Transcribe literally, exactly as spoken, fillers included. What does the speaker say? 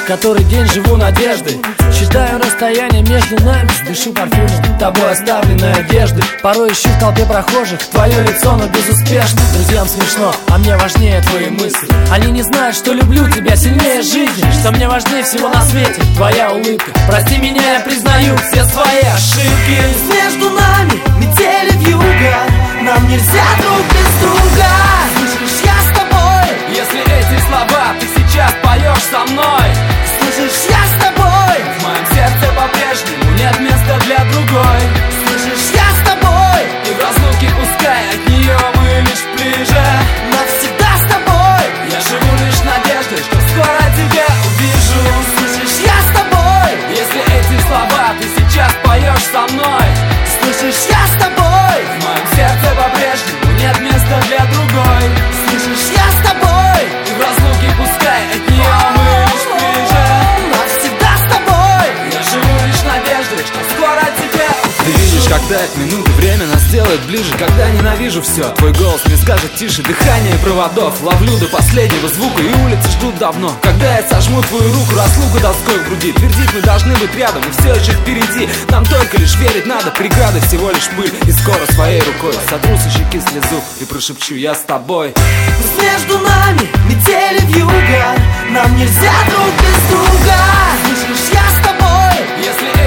который день живу надеждой. Считаю расстояние между нами, дышу парфюмом тобой оставленной одежды. Порой ищу в толпе прохожих твое лицо, но безуспешно. Друзьям смешно, а мне важнее твои мысли. Они не знают, что люблю тебя сильнее жизни, что мне важнее всего на свете твоя улыбка. Прости меня, я признаю все свои ошибки. Между нами метели вьюга, нам нельзя друг без друга. Слышишь, я с тобой. Если эти слова ты сейчас поешь со мной. Слышишь, я с тобой. В моем сердце по-прежнему нет места для другой. Слышишь, я с тобой. И в разлуке пускай от нее мы лишь ближе. Навсегда с тобой. Я живу лишь надеждой, что скоро тебя увижу. Слышишь, я с тобой. Если эти слова ты сейчас поешь со мной. Слышишь, я с тобой. В моем сердце по-прежнему нет места для другой. Слышишь, я с тобой. И в разлуке пускай от нее мы лишь ближе. Навсегда с тобой. Я живу лишь надеждой, что скоро тебя увижу. Ты видишь, когда эта минута время нас делает ближе. Когда ненавижу все, твой голос мне скажет тише. Дыхание проводов ловлю до последнего звука. И улицы ждут давно, когда я сожму твою руку. Разлуку тоской в груди, твердить мы должны быть рядом. И все еще впереди, нам только лишь верить надо. Преграды всего лишь пыль, и скоро своей рукой сотру со щеки слезу и прошепчу: я с тобой. Пусть между нами метели вьюга, нам нельзя друг без друга. Слышишь, я с тобой. Если